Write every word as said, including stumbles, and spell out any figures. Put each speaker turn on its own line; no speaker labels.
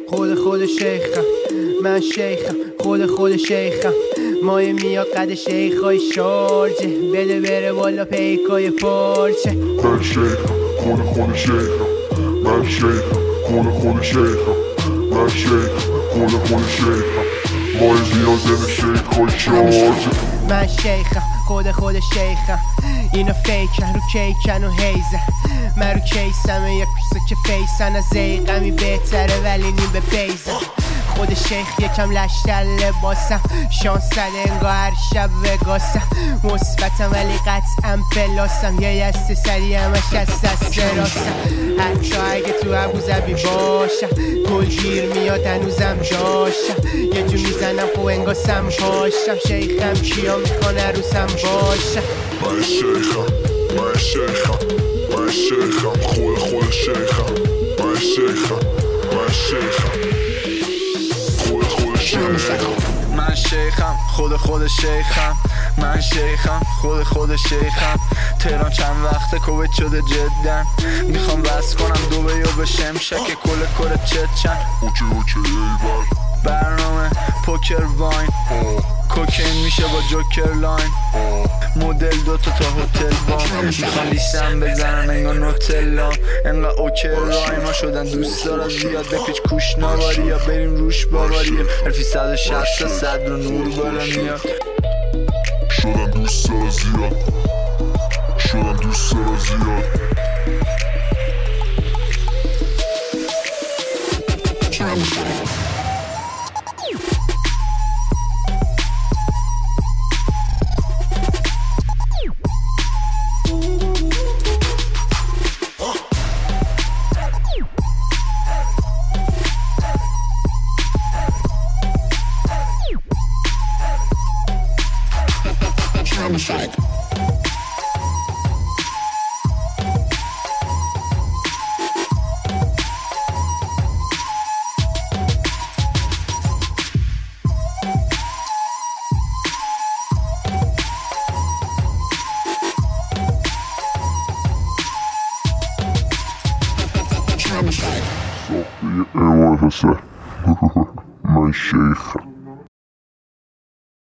خود خود شیخم، من شیخم، خود خود شیخم. مایه میاد قد شیخای شارجه، بده بره بالا پیکای پارچه.
من شیخم، خود خود شیخم، من شیخم، خود خود شیخم، من شیخم، خود خود شیخم. مایه میاد قد شیخای شارجه.
من شیخم، خود خود شیخم. اینا فیکن رو کیکن و هیزن، من رو کیسمه یک پیسه که فیسن. از زیقمی بهتره ولی نیم به بیزن. خود شیخ یکم لشتر لباسم، شانس زده انگاه هر شب وگاسم. مثبتم ولی قطعا پلاسم، یه یست سری همش از دست راستم. حتی اگه تو ابوظبی باشم گلگیر میاد هنوزم داشتم. یه جو میزنم خب انگاسم پاشم. شیخم کیا میخوان عروسم باشم.
من شیخم، من شیخم، من شیخم، خود خود شیخم. من شیخم، من شیخم، خود خود شیخم.
من شیخم، خود خود شیخم. من شیخم، خود خود شیخم. تهران چند وقته کویت شده جدا، میخوام بس کنم دوبه یا به شمشک کل کره چت چند.
اوکی اوکی ایول
برنامه پوکر واین، کوکین میشه با جوکر لاین. مدل دوتا تا هتل بام، میخوام لیستم بزنم انگار نوتلا. انقدر اوکی رای ما شدن دوست دارا زیاد، بپیچ کوش نواری یا بریم روش باواری. الفی صد و شصت صد رو نور بالا میاد.
شدن دوست دارا زیاد، شدن دوست دارا زیاد.
Homicide.
صافي ايوه هسه. من شيخ